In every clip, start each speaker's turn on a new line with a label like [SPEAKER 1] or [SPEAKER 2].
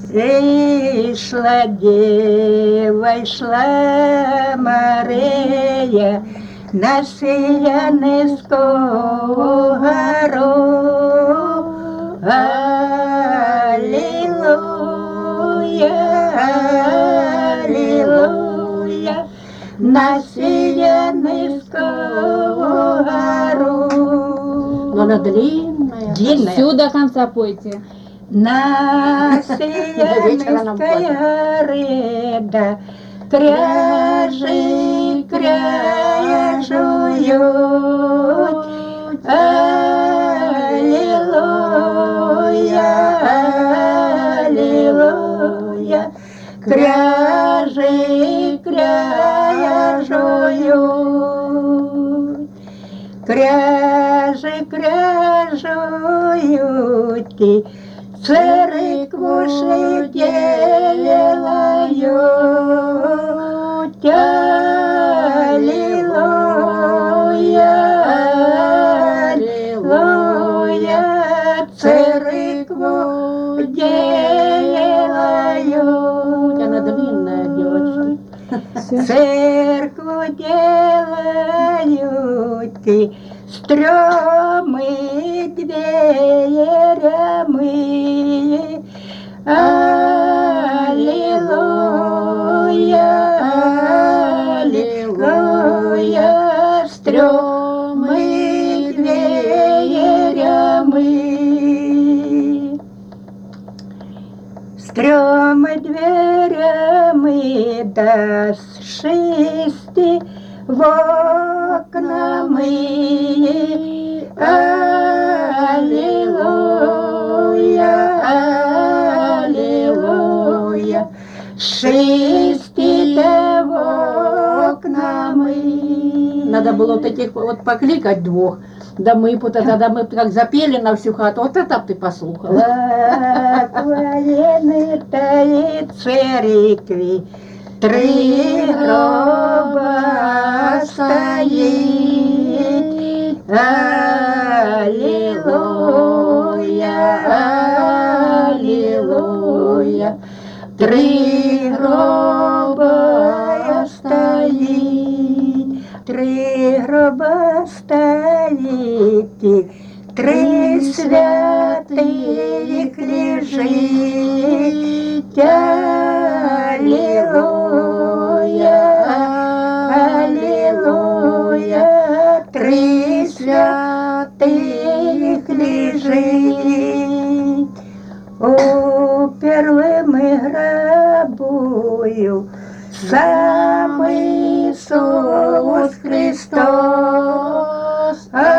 [SPEAKER 1] Ішла діва, йшла Марія на Сіянську гору. Алілуя, алілуя, на Сіянську гору.
[SPEAKER 2] Но она длинная.
[SPEAKER 1] Длинная.
[SPEAKER 3] Всю до конца пойте.
[SPEAKER 1] На Сіянській горі, да, кряжі кряжують. Алілуя, алілуя, кряжі кряжують. Кряжі кряжують, церкву ж делають. Алілуя, алілуя, церкву делають.
[SPEAKER 2] Она длинная, девочка.
[SPEAKER 1] Церкву делають с трёмы дверями. Аллилуйя, аллилуйя, с трёмы дверями. С трёмы дверями, да с 6 окнами. Аллилуйя, аллилуйя, 6 окнами.
[SPEAKER 2] Надо было вот этих вот покликать двух. Да мы как запели на всю хату, вот это б ты послухала.
[SPEAKER 1] Военные тали церкви, 3 гроба стоит. Аллилуйя, аллилуйя, 3 гроба стоит. 3 гроба стоит, 3 святых лежит. Аллилуйя, аллилуйя, 3 святых лежит. У первым гробою сам Иисус Христос.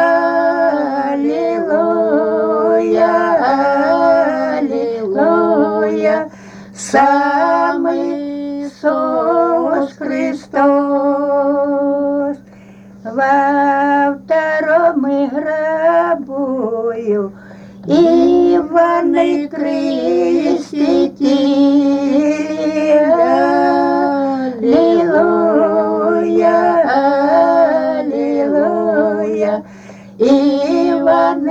[SPEAKER 1] Аллилуйя, аллилуйя, сам Иисус Христос. Во втором гробою Иван Креститель. Аллилуйя, аллилуйя, Иван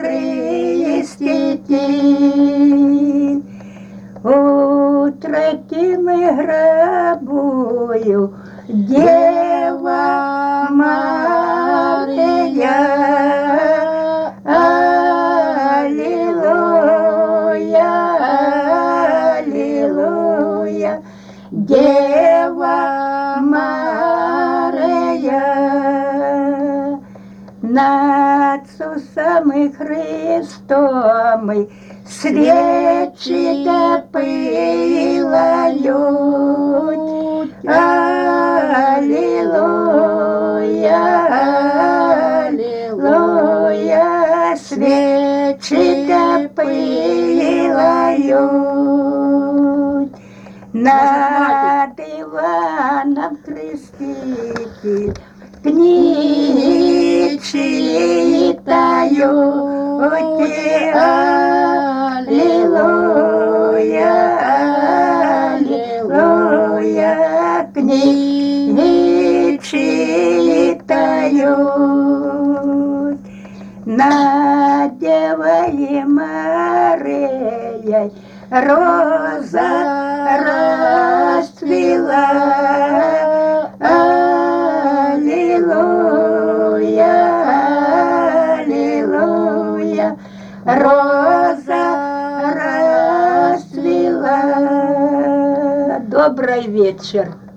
[SPEAKER 1] Креститель. У третьем гробою Дева Мария. Аллилуйя, аллилуйя, Дева Мария. Над Иисусом и Христом свечи пылают. Аллилуйя, аллилуйя, свечи пылают. Над Иваном Креститель книги читают. Аллилуйя, аллилуйя, книги читают. Над Девой Марией роза расцвела. Аллилуйя, аллилуйя, роза расцвела. Добрый вечер.